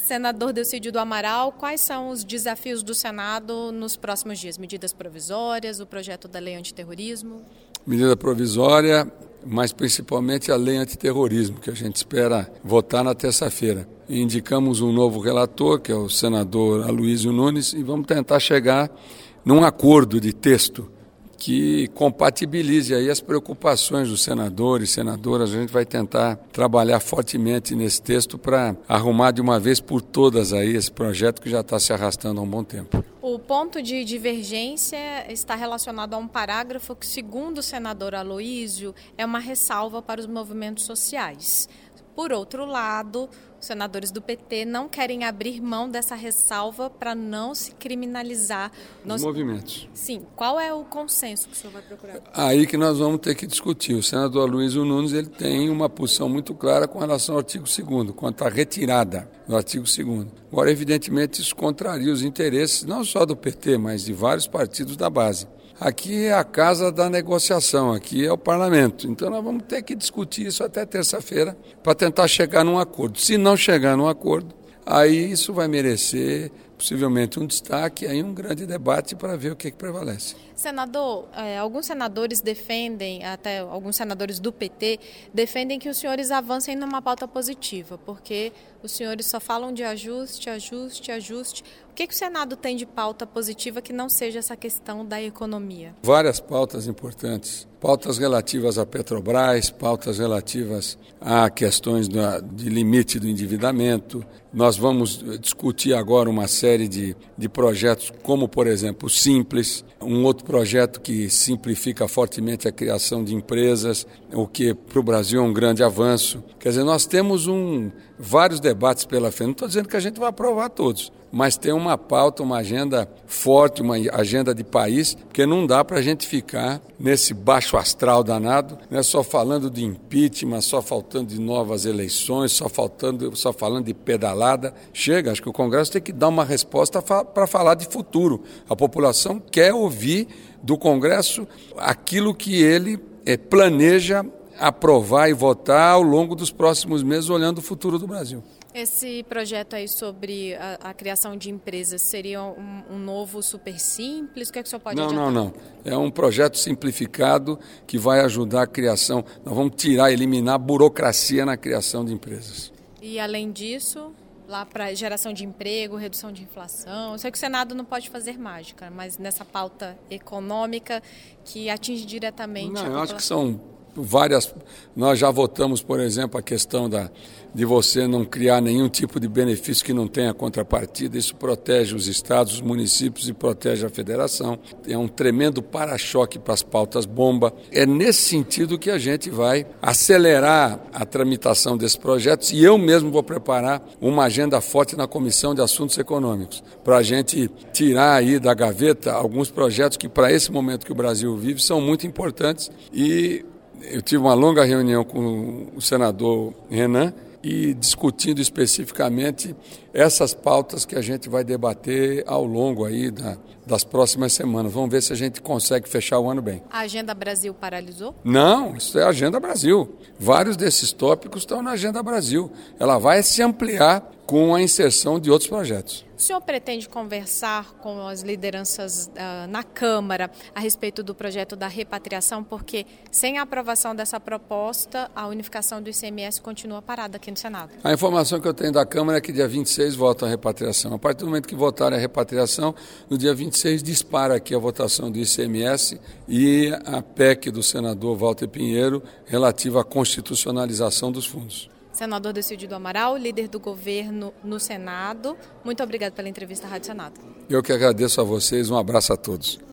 Senador Delcídio do Amaral, quais são os desafios do Senado nos próximos dias? Medidas provisórias, o projeto da lei antiterrorismo? Medida provisória, mas principalmente a lei antiterrorismo, que a gente espera votar na terça-feira. E indicamos um novo relator, que é o senador Aloysio Nunes, e vamos tentar chegar num acordo de texto que compatibilize aí as preocupações dos senadores e senadoras. A gente vai tentar trabalhar fortemente nesse texto para arrumar de uma vez por todas aí esse projeto que já está se arrastando há um bom tempo. O ponto de divergência está relacionado a um parágrafo que, segundo o senador Aloysio, é uma ressalva para os movimentos sociais. Por outro lado, os senadores do PT não querem abrir mão dessa ressalva para não se criminalizar os movimentos. Sim. Qual é o consenso que o senhor vai procurar? Aí que nós vamos ter que discutir. O senador Aloysio Nunes ele tem uma posição muito clara com relação ao artigo 2º, quanto à retirada do artigo 2º. Agora, evidentemente, isso contraria os interesses não só do PT, mas de vários partidos da base. Aqui é a casa da negociação, aqui é o parlamento. Então nós vamos ter que discutir isso até terça-feira para tentar chegar num acordo. Se não chegar num acordo, aí isso vai merecer possivelmente um destaque, aí um grande debate para ver o que prevalece. Senador, alguns senadores defendem, até alguns senadores do PT, defendem que os senhores avancem numa pauta positiva, porque os senhores só falam de ajuste, ajuste, ajuste. O que o Senado tem de pauta positiva que não seja essa questão da economia? Várias pautas importantes. Pautas relativas à Petrobras, pautas relativas a questões de limite do endividamento. Nós vamos discutir agora uma série de projetos, como, por exemplo, o Simples, um outro projeto que simplifica fortemente a criação de empresas, o que para o Brasil é um grande avanço. Quer dizer, nós temos vários debates pela frente. Não estou dizendo que a gente vai aprovar todos, mas tem uma pauta, uma agenda forte, uma agenda de país, porque não dá para a gente ficar nesse baixo astral danado, né, só falando de impeachment, só faltando de novas eleições, só falando de pedalada. Chega, acho que o Congresso tem que dar uma resposta para falar de futuro. A população quer ouvir do Congresso aquilo que ele planeja aprovar e votar ao longo dos próximos meses, olhando o futuro do Brasil. Esse projeto aí sobre a criação de empresas seria um novo super simples? O que é que o senhor pode adiantar? Não. É um projeto simplificado que vai ajudar a criação. Nós vamos eliminar a burocracia na criação de empresas. E além disso, lá para geração de emprego, redução de inflação. Eu sei que o Senado não pode fazer mágica, mas nessa pauta econômica que atinge diretamente a população. Eu acho que são várias. Nós já votamos, por exemplo, a questão de você não criar nenhum tipo de benefício que não tenha contrapartida. Isso protege os estados, os municípios e protege a federação. É um tremendo para-choque para as pautas bomba. É nesse sentido que a gente vai acelerar a tramitação desses projetos, e eu mesmo vou preparar uma agenda forte na Comissão de Assuntos Econômicos para a gente tirar aí da gaveta alguns projetos que, para esse momento que o Brasil vive, são muito importantes. E eu tive uma longa reunião com o senador Renan e discutindo especificamente essas pautas que a gente vai debater ao longo aí das próximas semanas. Vamos ver se a gente consegue fechar o ano bem. A Agenda Brasil paralisou? Não, isso é a Agenda Brasil. Vários desses tópicos estão na Agenda Brasil. Ela vai se ampliar com a inserção de outros projetos. O senhor pretende conversar com as lideranças na Câmara a respeito do projeto da repatriação? Porque sem a aprovação dessa proposta, a unificação do ICMS continua parada aqui no Senado. A informação que eu tenho da Câmara é que dia 26 vota a repatriação. A partir do momento que votarem a repatriação, no dia 26 dispara aqui a votação do ICMS e a PEC do senador Walter Pinheiro relativa à constitucionalização dos fundos. Senador Delcídio do Amaral, líder do governo no Senado, muito obrigado pela entrevista à Rádio Senado. Eu que agradeço a vocês, um abraço a todos.